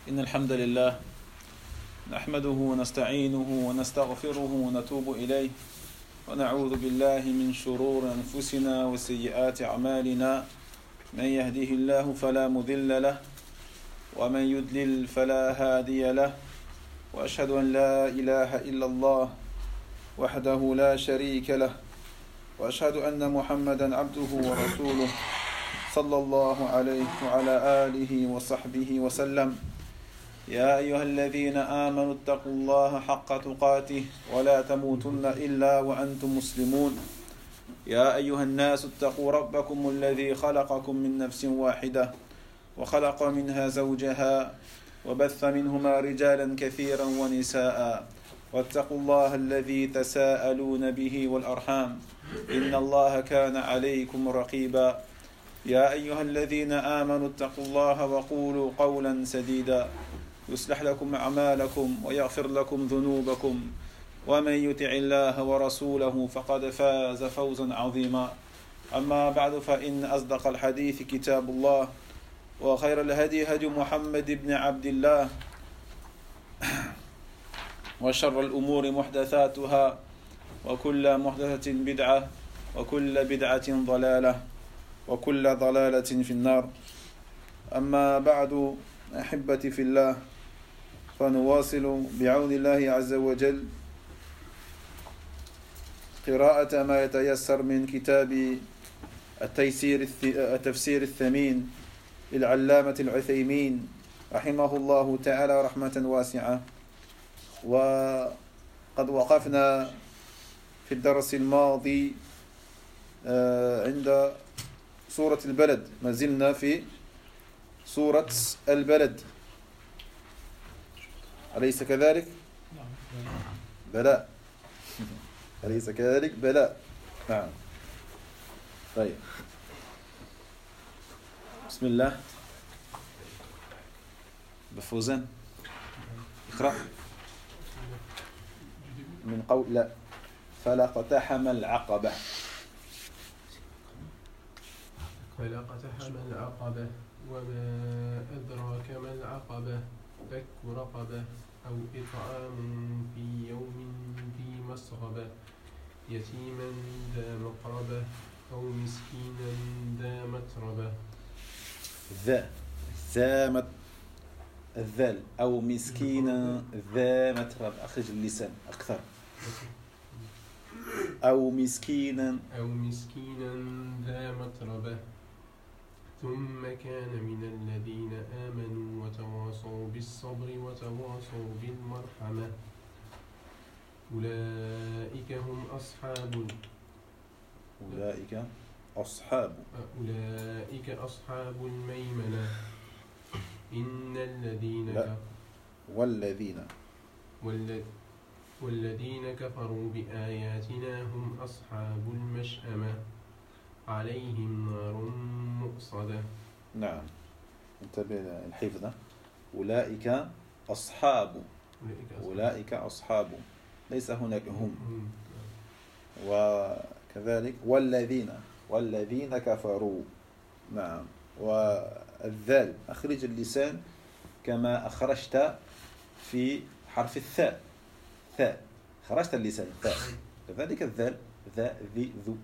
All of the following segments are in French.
إن الحمد لله نحمده ونستعينه ونستغفره ونتوب إليه ونعوذ بالله من شرور أنفسنا وسيئات أعمالنا. من يهده الله فلا مضل له ومن يضلل فلا هادي له، وأشهد أن لا إله إلا الله وحده لا شريك له، وأشهد أن محمدا عبده ورسوله صلى الله عليه وعلى آله وصحبه وسلم. يا أيها الذين آمنوا اتقوا الله حق تقاته ولا تموتن إلا وأنتم مسلمون. يا أيها الناس اتقوا ربكم الذي خلقكم من نفس واحدة وخلق منها زوجها وبث منهما رجالا كثيرا ونساء، واتقوا الله الذي تساءلون به والأرحام إن الله كان عليكم رقيبا. يا أيها الذين آمنوا اتقوا الله وقولوا قولا سديدا يصلح لكم أعمالكم ويغفر لكم ذنوبكم، ومن يطع الله ورسوله فقد فاز فوزا عظيما. أما بعد، فإن أصدق الحديث كتاب الله، وخير الهدي هدي محمد بن عبد الله، وشر الأمور محدثاتها، وكل محدثة بدعة، وكل بدعة ضلالة، وكل ضلالة في النار. أما بعد، أحبتي في الله، فنواصل بعون الله عز وجل قراءة ما يتيسر من كتاب التفسير الثمين للعلامة العثيمين رحمه الله تعالى رحمة واسعة. وقد وقفنا في الدرس الماضي عند سورة البلد، ما زلنا في سورة البلد، أليس كذلك؟ بلى، أليس كذلك؟ بلى، نعم. طيب، بسم الله. بفوزان اقرأ من قول لا فلاقتحم العقبة. فلاقتحم العقبة وما أدراك ما العقبة فك رقبة أو إطعام في يوم ذي مسغبة يتيما ذا مقربة أو مسكينا ذا متربة. الذال أو مسكينا ذا متربة. أخرج اللسان أكثر. أو مسكينا ذا متربة ثم كان من الذين آمنوا وتواصوا بالصبر وتواصوا بالمرحمة أولئك أصحاب الميمنة. إن الذين والذين كفروا بآياتنا هم أصحاب المشأمة عليهم نار مؤصدة. نعم، انتبه الحفظ. أولئك أصحاب، ليس هناك هم. وكذلك والذين كفروا. نعم. والذال أخرج اللسان كما أخرجت في حرف الثاء. خرجت اللسان ثاء، كذلك الذال ذا ذي ذو.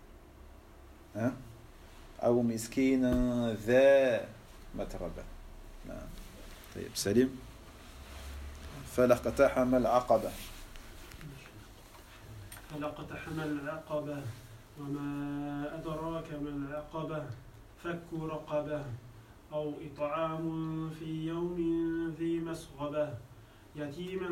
أو مسكينا ذا متربة. نعم. طيب، سليم. فلاقتحم العقبة. فلاقتحم العقبة وما أدراك ما العقبة فك رقبة أو إطعام في يوم ذي مسغبة يتيما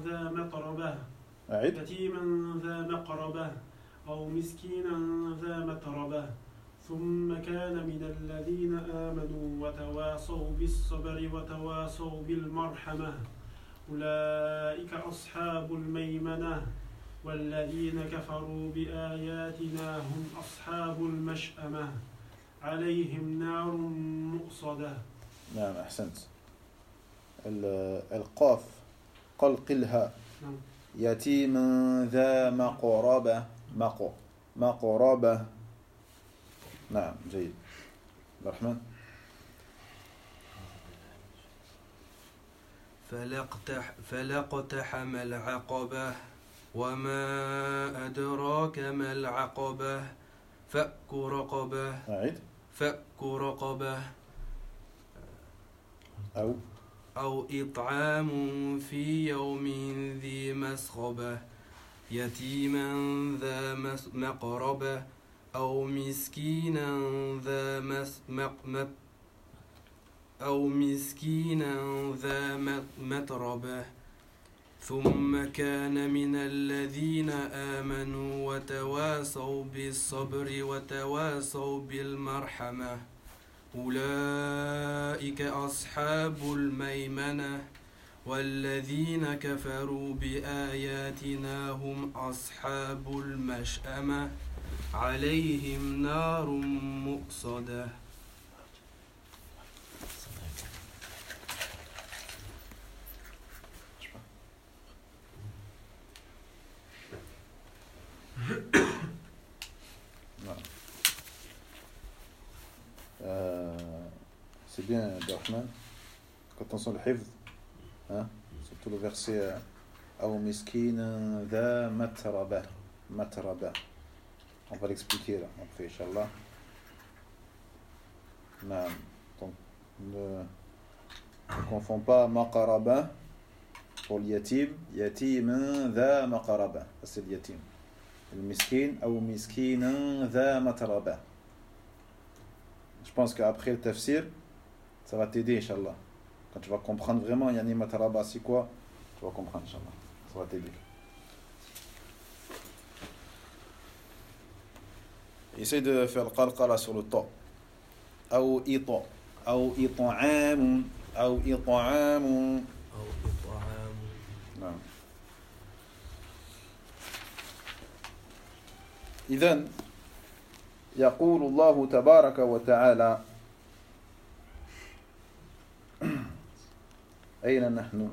ذا مقربة أو مسكينا ذا متربة ثم كان من الذين آمنوا وتواصوا بالصبر وتواصوا بالمرحمة أولئك أصحاب الميمنة. والذين كفروا بآياتنا هم أصحاب المشأمة عليهم نار مؤصدة. نعم، أحسنت. القاف قلقلها. يتيما ذا مقربة. مقربة. نعم، جيد. الرحمن. فلا اقتحم العقبة وما أدراك ما العقبة فك رقبة أو إطعام في يوم ذي مسغبة يتيما ذا مقربة أو مسكينا ذا متربة ثم كان من الذين آمنوا وتواصوا بالصبر وتواصوا بالمرحمة أولئك أصحاب الميمنة والذين كفروا بآياتنا هم أصحاب المشأمة عليهم نار مؤصدة. C'est bien, Abdelrahman. Quand on sent le hifz, hein, surtout le verset Aw miskin dha matraba. On va l'expliquer là, après, Inch'Allah. Donc, ne confond pas maqaraba pour le yatim. Yatim dha maqaraba. C'est le yatim. Le miskin, Aw miskin dha matraba. Je pense qu'après le tafsir, ça va t'aider, Inch'Allah. Quand tu vas comprendre vraiment Yani Mataraba, c'est quoi, tu vas comprendre, Inch'Allah. Ça va t'aider. Essaye de faire le qalqala sur le ta. Aw ita. Aw it'am. Aw it'am. Non. إذن يقول الله تبارك وتعالى أين نحن؟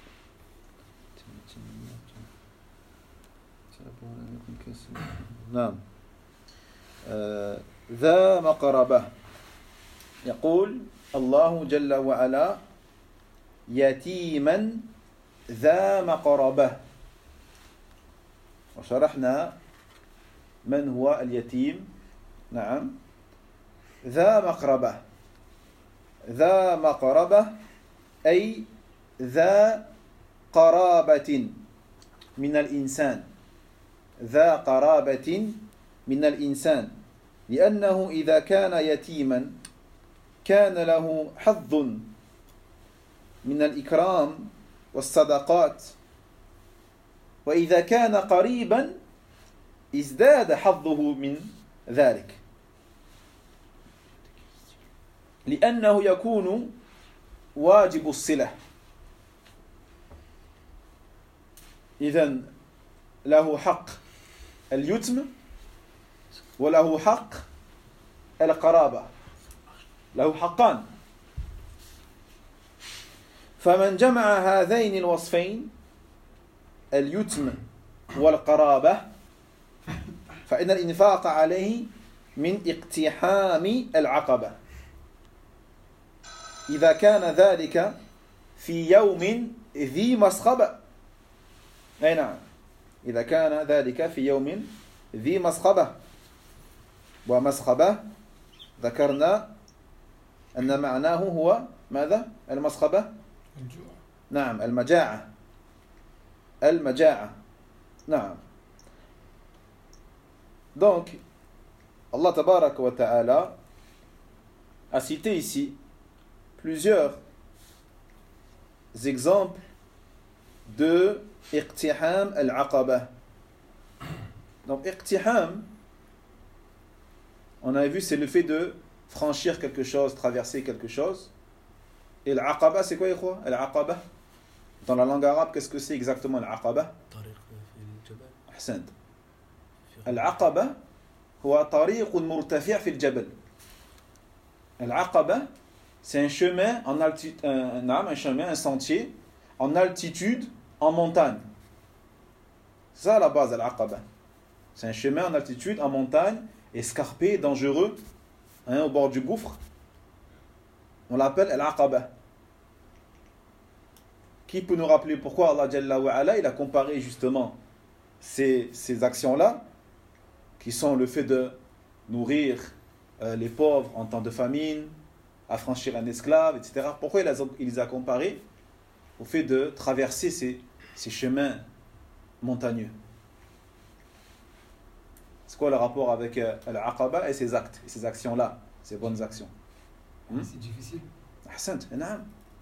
نعم ذا مقربة. يقول الله جل وعلا يتيما ذا مقربة. وشرحنا من هو اليتيم. نعم ذا مقربة أي ذا قرابة من الإنسان. ذا قرابة من الإنسان لأنه إذا كان يتيما كان له حظ من الإكرام والصدقات وإذا كان قريبا ازداد حظه من ذلك لأنه يكون واجب الصلة. إذن له حق اليتم وله حق القرابة، له حقان. فمن جمع هذين الوصفين اليتم والقرابة فإن الإنفاق عليه من اقتحام العقبة إذا كان ذلك في يوم ذي مسخبة. أي نعم إذا كان ذلك في يوم ذي مسخبة. ومسخبة ذكرنا أن معناه هو ماذا؟ المسخبة؟ الجوع. نعم المجاعة. نعم. Donc Allah Tabaraka wa Ta'ala a cité ici plusieurs exemples de iqtiham al-aqaba. Donc iqtiham, on avait vu, c'est le fait de franchir quelque chose, traverser quelque chose. Et l'aqaba, c'est quoi, ikhwa? L'aqaba, dans la langue arabe, qu'est-ce que c'est exactement l'aqaba? Ahsant. العقبة هو طريق مرتفع في الجبل. العقبة c'est un chemin en altitude, un sentier en altitude, en montagne. C'est ça la base de l'Aqaba. C'est un chemin en altitude, en montagne, escarpé, dangereux, au bord du gouffre. On l'appelle l'Aqaba. Qui peut nous rappeler pourquoi Allah Jalla wa Ala, il a comparé justement ces actions-là, qui sont le fait de nourrir les pauvres en temps de famine, affranchir un esclave, etc. Pourquoi il les a comparés au fait de traverser ces chemins montagneux? C'est quoi le rapport avec l'Aqaba et ses actes, et ces actions-là, ces bonnes actions? C'est difficile. أحسنت نعم.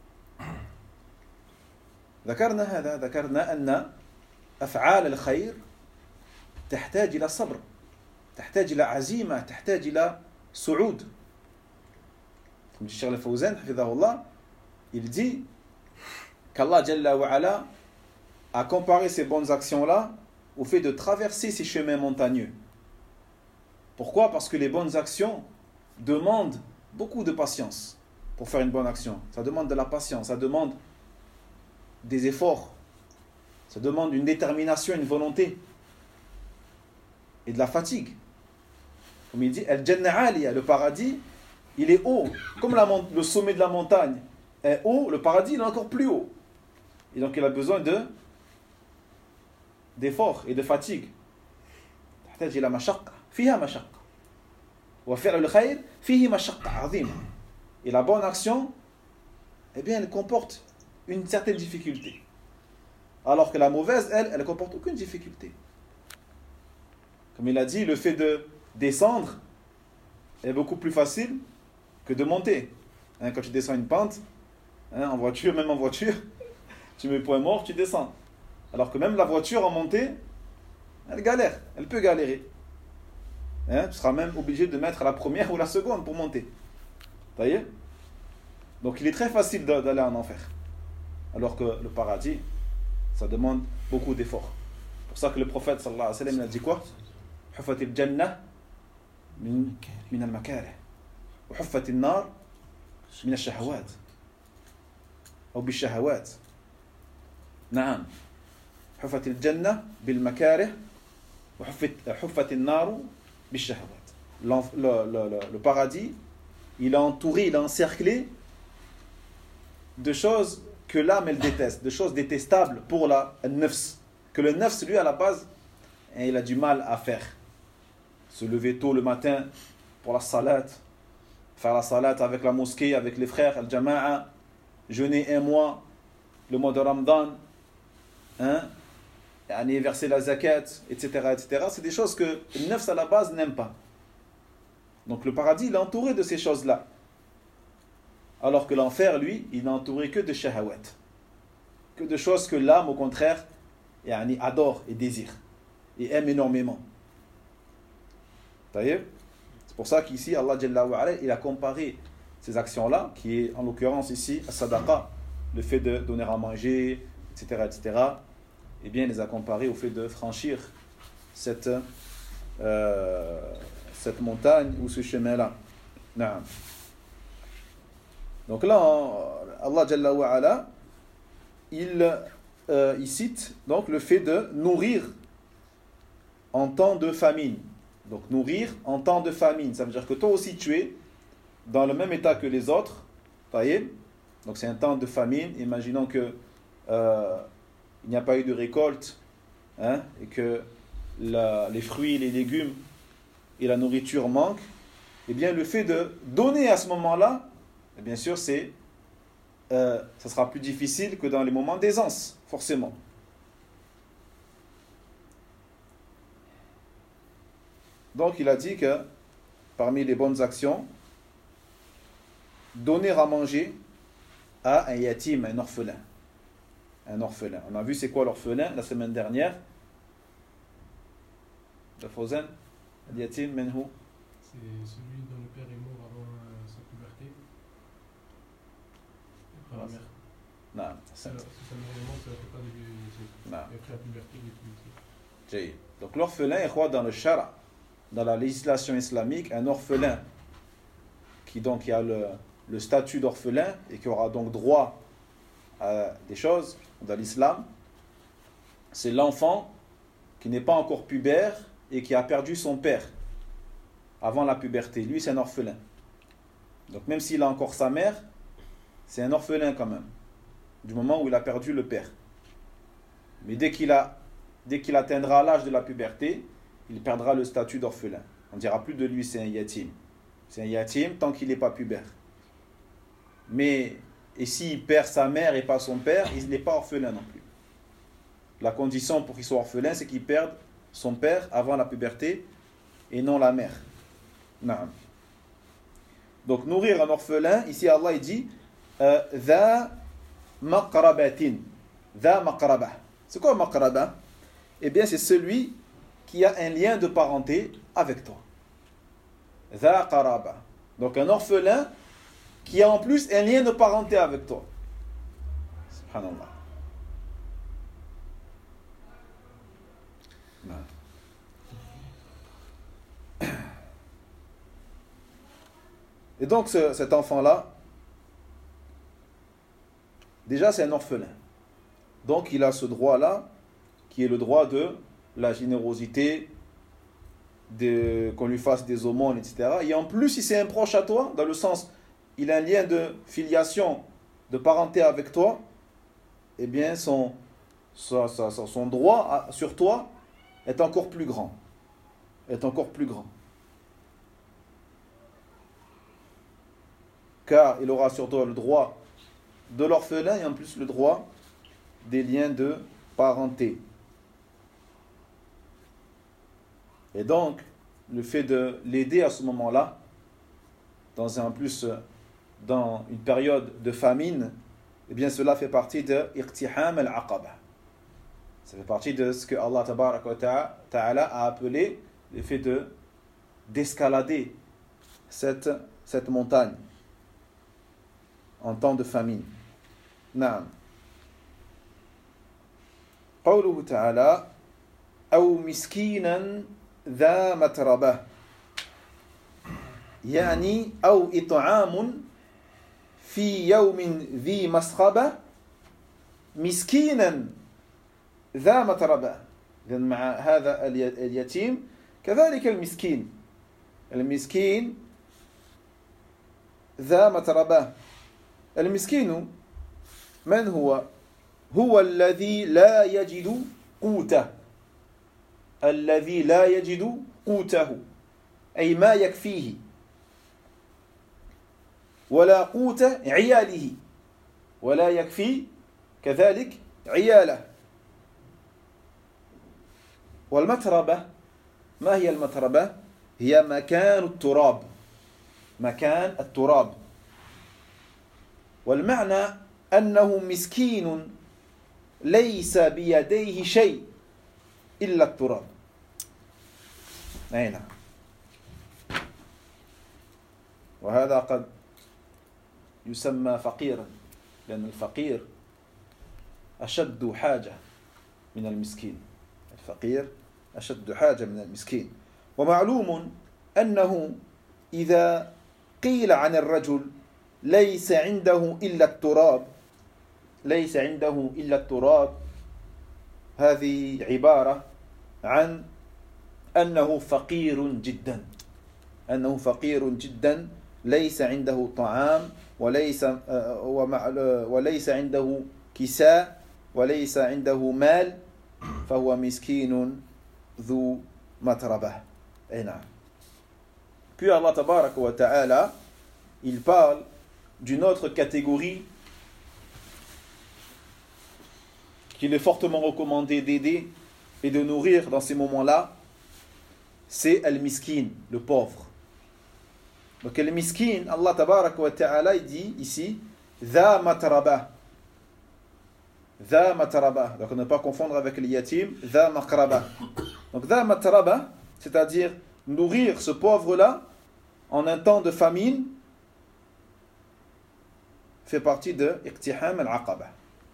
ذكرنا أن أفعال الخير تحتاج إلى صبر، تحتاج إلى عزيمة، تحتاج إلى صعود. Comme dit Cheikh Al-Fawzan, hafidhahullah, il dit qu'Allah Jalla wa Ala a comparé ces bonnes actions-là au fait de traverser ces chemins montagneux. Pourquoi? Parce que les bonnes actions demandent beaucoup de patience pour faire une bonne action. Ça demande de la patience, ça demande des efforts, ça demande une détermination, une volonté et de la fatigue. Comme il dit, Al-Jannah Aliya, le paradis, il est haut. Comme le sommet de la montagne est haut, le paradis il est encore plus haut. Et donc il a besoin d'efforts et de fatigue. تحتاج إلى مشقة فيها مشقة وفعل الخير فيه مشقة عظيمة. Et la bonne action, eh bien, elle comporte une certaine difficulté. Alors que la mauvaise, elle ne comporte aucune difficulté. Comme il a dit, le fait de descendre est beaucoup plus facile que de monter. Quand tu descends une pente, en voiture, même en voiture, tu mets point mort, tu descends. Alors que même la voiture en montée, elle galère, elle peut galérer. Tu seras même obligé de mettre la première ou la seconde pour monter. Vous voyez? Donc il est très facile d'aller en enfer. Alors que le paradis, ça demande beaucoup d'efforts. C'est pour ça que le prophète sallallahu alayhi wa sallam a dit quoi? حفت الجنة من المكاره وحفت النار من الشهوات أو بالشهوات. نعم حفت الجنة بالمكاره وحفت النار بالشهوات. Le paradis, il est entouré, il est encerclé de choses que l'âme elle déteste, de choses détestables pour le nafs, que le nafs lui à la base il a du mal à faire. Se lever tôt le matin pour la salat, faire la salat avec la mosquée, avec les frères, al-jama'a, jeûner un mois, le mois de Ramadan, verser la zakat, etc., etc. C'est des choses que le nafs à la base n'aime pas. Donc le paradis il est entouré de ces choses-là. Alors que l'enfer, lui, il n'est entouré que de shahawat, que de choses que l'âme, au contraire, adore et désire, et aime énormément. C'est pour ça qu'ici, Allah Jalla wa Ala, il a comparé ces actions-là, qui est en l'occurrence ici, as-sadaqa, le fait de donner à manger, etc., etc., eh bien, il les a comparés au fait de franchir cette montagne ou ce chemin-là. Naam. Donc là, Allah Jalla wa Ala, il cite donc le fait de nourrir en temps de famine. Donc nourrir en temps de famine, ça veut dire que toi aussi tu es dans le même état que les autres. Donc c'est un temps de famine. Imaginons que il n'y a pas eu de récolte, et que les fruits, les légumes et la nourriture manquent. Eh bien le fait de donner à ce moment-là, et bien sûr, ça sera plus difficile que dans les moments d'aisance, forcément. Donc, il a dit que parmi les bonnes actions, donner à manger à un yatim, un orphelin. Un orphelin. On a vu c'est quoi l'orphelin la semaine dernière. Le Fawzan, le yatim, menhu. C'est celui dont le père est mort avant sa puberté. Après la mère. Non, Si sa mère est morte, ça ne fait pas de non. Et après la puberté, il est plus. Donc l'orphelin est quoi dans le shara, dans la législation islamique, un orphelin qui donc a le statut d'orphelin et qui aura donc droit à des choses dans l'islam, c'est l'enfant qui n'est pas encore pubère et qui a perdu son père avant la puberté. Lui, c'est un orphelin. Donc même s'il a encore sa mère, c'est un orphelin quand même. du moment où il a perdu le père. Mais dès qu'il atteindra l'âge de la puberté, il perdra le statut d'orphelin. On ne dira plus de lui c'est un yatim. C'est un yatim tant qu'il n'est pas pubère. Mais et s'il perd sa mère et pas son père, il n'est pas orphelin non plus. La condition pour qu'il soit orphelin, c'est qu'il perde son père avant la puberté et non la mère. Naam. Donc nourrir un orphelin, ici Allah il dit dha maqrabatin. Dha maqrabah. C'est quoi maqrabah? Eh bien c'est celui qui a un lien de parenté avec toi. Dha qaraba. Donc un orphelin qui a en plus un lien de parenté avec toi. Subhanallah. Et donc cet enfant-là, déjà c'est un orphelin. Donc il a ce droit-là, qui est le droit de la générosité, qu'on lui fasse des aumônes, etc. Et en plus, si c'est un proche à toi, dans le sens, il a un lien de filiation, de parenté avec toi, eh bien son droit sur toi est encore plus grand. Est encore plus grand. Car il aura sur toi le droit de l'orphelin et en plus le droit des liens de parenté. Et donc, le fait de l'aider à ce moment-là, dans une période de famine, eh bien cela fait partie de iqtiham al-aqaba. Ça fait partie de ce que Allah tabaraka wa ta'ala a appelé le fait d'escalader cette montagne en temps de famine. Naam. قوله تعالى أو مسكينا ذا متربة يعني أو إطعام في يوم ذي مسخبة مسكينا ذا متربة. مع هذا اليتيم كذلك المسكين ذا متربة. المسكين من هو الذي لا يجد قوته. الذي لا يجد قوته أي ما يكفيه ولا قوت عياله ولا يكفي كذلك عياله. والمتربة ما هي المتربة؟ هي مكان التراب. والمعنى أنه مسكين ليس بيديه شيء إلا التراب. أين؟ وهذا قد يسمى فقيرا لأن الفقير أشد حاجة من المسكين. الفقير أشد حاجة من المسكين. ومعلوم أنه إذا قيل عن الرجل ليس عنده إلا التراب هذه عبارة عن أنه فقير جدا ليس عنده طعام وليس عنده كساء وليس عنده مال فهو مسكين ذو متربة. Puis Allah tabaraka wa ta'ala il parle d'une autre catégorie qu'il est fortement recommandé d'aider et de nourrir dans ces moments-là, c'est al-miskin, le pauvre. Donc al-miskin, Allah tabaraka wa ta'ala il dit ici dha matraba. Donc on ne pas confondre avec le yatim, dha maqraba. Donc dha matraba, c'est-à-dire nourrir ce pauvre-là en un temps de famine fait partie de iqtiham al-aqaba.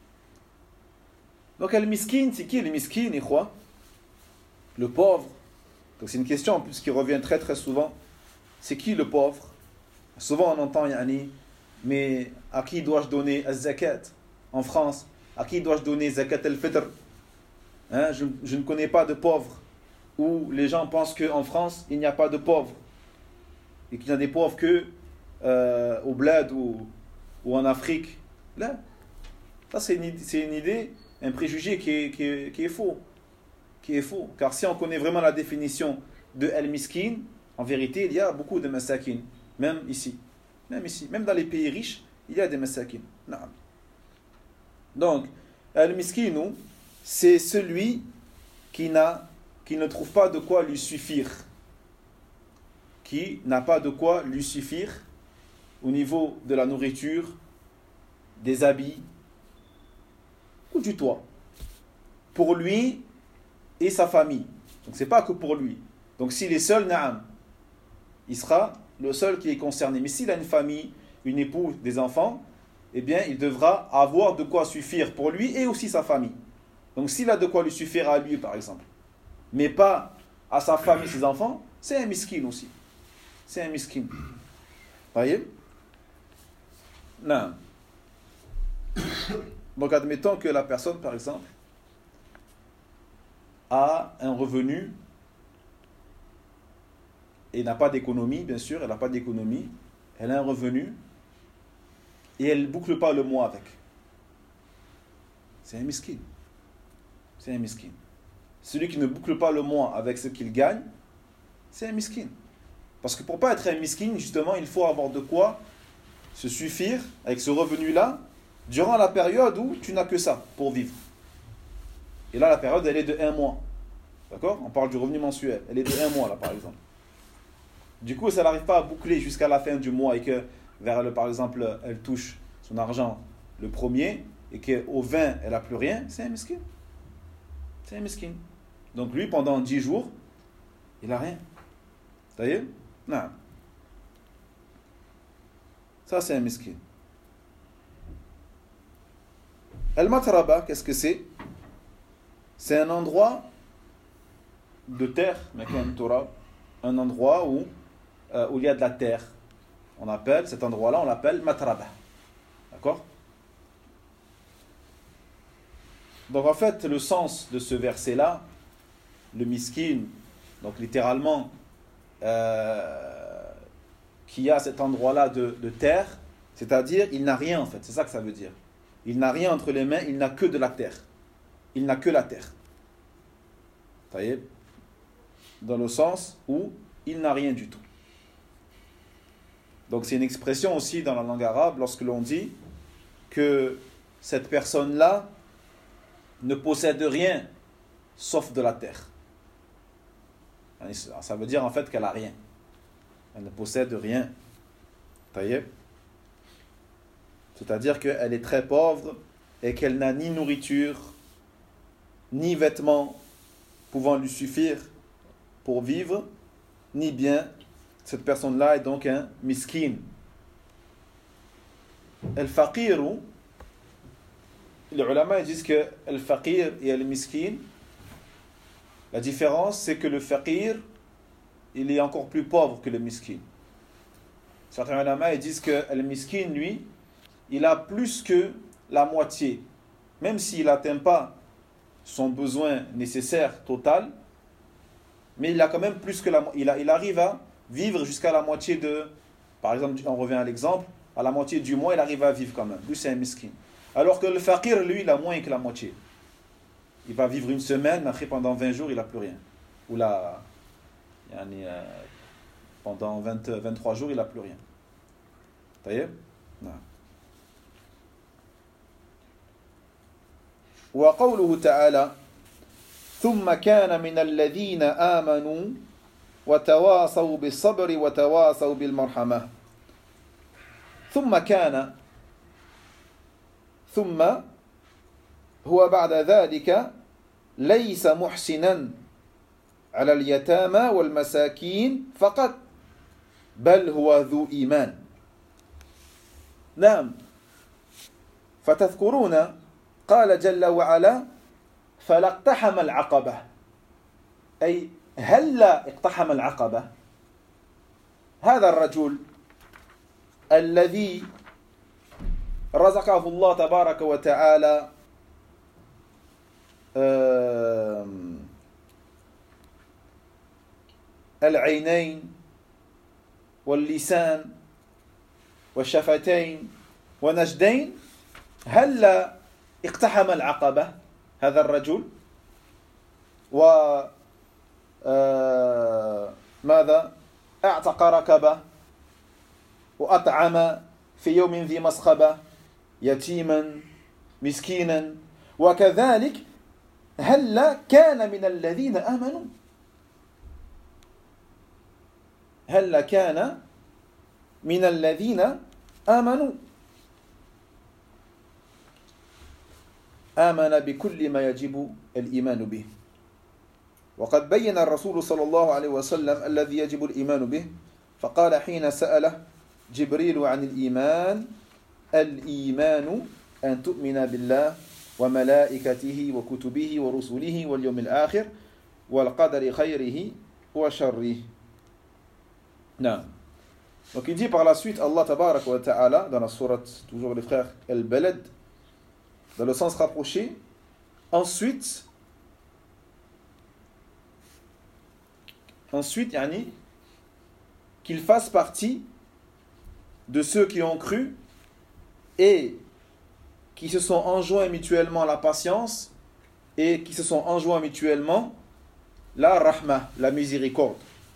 Donc al-miskin, c'est qui le miskin, ikhwa? Le pauvre. Donc c'est une question en plus qui revient très très souvent. C'est qui le pauvre? Souvent on entend mais à qui dois-je donner az-zakat en France? À qui dois-je donner zakat al-fitr? Je ne connais pas de pauvres. Ou les gens pensent qu'en France il n'y a pas de pauvres et qu'il y a des pauvres que au bled ou en Afrique. Là, Ça, c'est une idée, un préjugé qui est faux. Qui est faux. Car si on connaît vraiment la définition de al-miskin, en vérité, il y a beaucoup de masakin. Même ici. Même dans les pays riches, il y a des masakin. Non. Donc, al-miskinu, c'est celui qui ne trouve pas de quoi lui suffire. Qui n'a pas de quoi lui suffire au niveau de la nourriture, des habits ou du toit. Pour lui et sa famille. Donc c'est pas que pour lui. Donc s'il est seul, na'am, il sera le seul qui est concerné. Mais s'il a une famille, une épouse, des enfants, eh bien il devra avoir de quoi suffire pour lui et aussi sa famille. Donc s'il a de quoi lui suffire à lui par exemple, mais pas à sa femme et ses enfants, c'est un miskin aussi. C'est un miskin. Voyez? Non. Donc admettons que la personne, par exemple, a un revenu et n'a pas d'économie, bien sûr, elle n'a pas d'économie, elle a un revenu et elle ne boucle pas le mois avec. C'est un miskin. C'est un miskin. Celui qui ne boucle pas le mois avec ce qu'il gagne, c'est un miskin. Parce que pour ne pas être un miskin, justement, il faut avoir de quoi se suffire avec ce revenu-là durant la période où tu n'as que ça pour vivre. Et là, la période, elle est de 1 mois. D'accord? On parle du revenu mensuel. Elle est de 1 mois, là, par exemple. Du coup, ça n'arrive pas à boucler jusqu'à la fin du mois et que, par exemple, elle touche son argent le 1er et qu'au 20, elle n'a plus rien, c'est un miskin. C'est un miskin. Donc lui, pendant 10 jours, il n'a rien. Ça y est? Non. Ça, c'est un miskin. Al-Matraba, qu'est-ce que c'est? C'est un endroit de terre, un endroit où il y a de la terre. On appelle cet endroit-là, on l'appelle Matraba. D'accord? Donc en fait, le sens de ce verset-là, le miskin, donc littéralement, qui a cet endroit-là de terre, c'est-à-dire il n'a rien en fait, c'est ça que ça veut dire. Il n'a rien entre les mains, il n'a que de la terre. Il n'a que la terre. Vous voyez? Dans le sens où il n'a rien du tout. Donc c'est une expression aussi dans la langue arabe lorsque l'on dit que cette personne-là ne possède rien sauf de la terre. Ça veut dire en fait qu'elle n'a rien. Elle ne possède rien. Vous voyez? C'est-à-dire qu'elle est très pauvre et qu'elle n'a ni nourriture, ni vêtements pouvant lui suffire pour vivre, ni bien. Cette personne-là est donc un miskin. Al-faqiru, les ulama disent que al-faqir et al-miskin, la différence c'est que le faqir, il est encore plus pauvre que le miskin. Certains ulama disent que al-miskin, lui, il a plus que la moitié. Même s'il n'atteint pas son besoin nécessaire total, mais il a quand même plus que il arrive à vivre jusqu'à la moitié de, par exemple, on revient à l'exemple, à la moitié du mois, il arrive à vivre quand même. Lui, c'est un miskin. Alors que le faqir, lui, il a moins que la moitié. Il va vivre une semaine, mais après, pendant 20 jours, il n'a plus rien. Ou là, pendant 23 jours, il n'a plus rien. Vous voyez? Non. وقوله تعالى ثم كان من الذين آمنوا وتواصوا بالصبر وتواصوا بالمرحمة ثم كان ثم هو بعد ذلك ليس محسنا على اليتامى والمساكين فقط بل هو ذو إيمان نعم فتذكرون قال جل وعلا فلا اقتحم العقبة أي هلا اقتحم العقبة هذا الرجل الذي رزقه الله تبارك وتعالى العينين واللسان والشفتين ونجدين هلا اقتحم العقبة هذا الرجل ماذا اعتق ركبة وأطعم في يوم ذي مسخبة يتيما مسكينا وكذلك هل كان من الذين آمنوا هل كان من الذين آمنوا آمن بكل ما يجب الإيمان به وقد بين الرسول صلى الله عليه وسلم الذي يجب الإيمان به فقال حين سأله جبريل عن الإيمان الإيمان أن تؤمن بالله وملائكته وكتبه ورسله واليوم الآخر والقدر خيره وشره. Non. Donc il dit par la suite Allah tabarak wa ta'ala dans la sourate toujours les frères Al-Balad dans le sens rapproché ensuite yani qu'il fasse partie de ceux qui ont cru et qui se sont enjoints mutuellement la patience et qui se sont enjoints mutuellement la rahma, la miséricorde.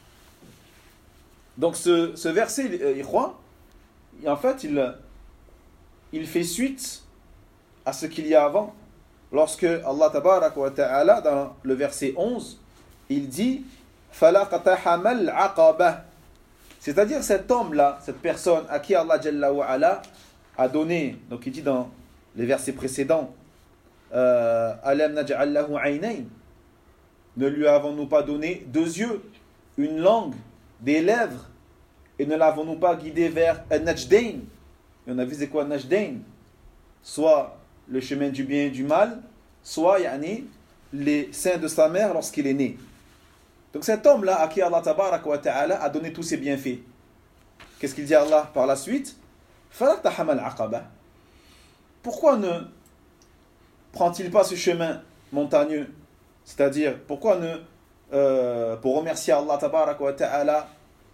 Donc ce verset, en fait, il fait suite à ce qu'il y a avant. Lorsque Allah tabaraka wa ta'ala, dans le verset 11, il dit فَلَقَتَحَمَ الْعَقَبَةِ c'est-à-dire cet homme-là, cette personne à qui Allah Jalla wa Ala a donné, donc il dit dans les versets précédents Alam naj'al lahu aynayn, ne lui avons-nous pas donné deux yeux, une langue, des lèvres, et ne l'avons-nous pas guidé vers Najdain? Et on a vu c'est quoi Najdain? Soit le chemin du bien et du mal, soit les seins de sa mère lorsqu'il est né. Donc cet homme-là à qui Allah tabaraka wa ta'ala a donné tous ses bienfaits, qu'est-ce qu'il dit Allah par la suite? فَلَقْتَحَمَ الْعَقَبَةِ pourquoi ne prend-il pas ce chemin montagneux? C'est-à-dire, pourquoi pour remercier Allah tabaraka wa ta'ala,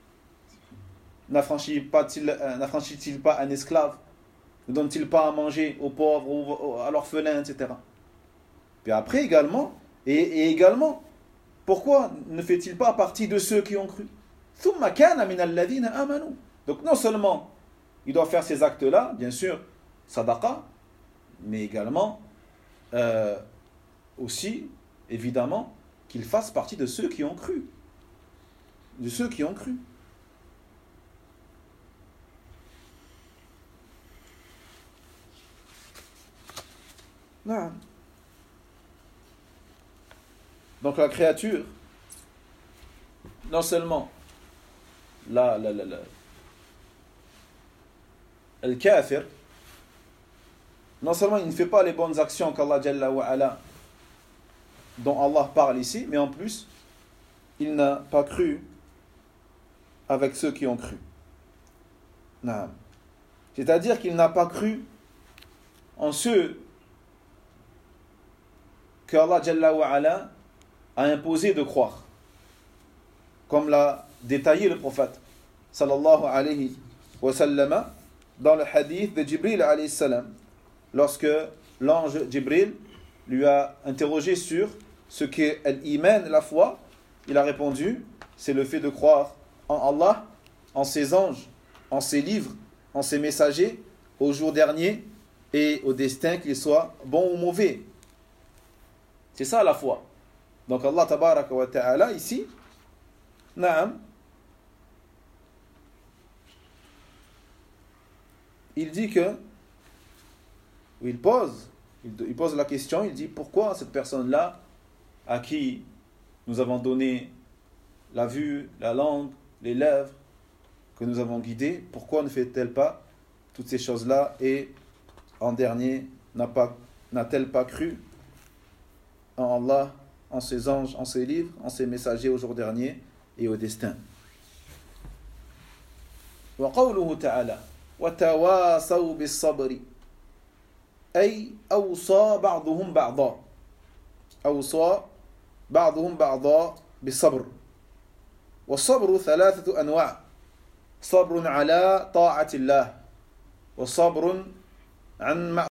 n'affranchit-il pas un esclave? Ne donne-t-il pas à manger aux pauvres, ou à l'orphelin, etc. Puis après également, et également, pourquoi ne fait-il pas partie de ceux qui ont cru? ثُمَّ كَانَ مِنَ الَّذِينَ آمَنُوا. Donc non seulement il doit faire ces actes-là, bien sûr, sadaqa, mais également aussi, évidemment, qu'il fasse partie de ceux qui ont cru. De ceux qui ont cru. Non. Donc la créature, non seulement le kafir, non seulement il ne fait pas les bonnes actions qu'Allah Jalla wa Ala, dont Allah parle ici, mais en plus, il n'a pas cru avec ceux qui ont cru. Non. C'est-à-dire qu'il n'a pas cru en ceux que Allah Jalla wa Ala a imposé de croire, comme l'a détaillé le prophète sallallahu alayhi wa sallam dans le hadith de Jibril alayhi salam, lorsque l'ange Jibril lui a interrogé sur ce qu'est l'iman, la foi. Il a répondu, c'est le fait de croire en Allah, en ses anges, en ses livres, en ses messagers, au jour dernier et au destin, qu'il soit bon ou mauvais. C'est ça la foi. Donc Allah tabaraka wa ta'ala ici, na'am, il dit que, il pose la question, il dit pourquoi cette personne-là, à qui nous avons donné la vue, la langue, les lèvres, que nous avons guidé, pourquoi ne fait-elle pas toutes ces choses-là et en dernier n'a-t-elle pas cru en Allah, en ses anges, en ses livres, en ses messagers au jour dernier et au destin. Wa qawluhu ta'ala wa tawasaw bis sabri ay awsa ba'dhum ba'dha awsa ba'dhum ba'dha bis sabr wa sabru thalathatu anwa' sabrun ala ta'ati Allah wa sabrun an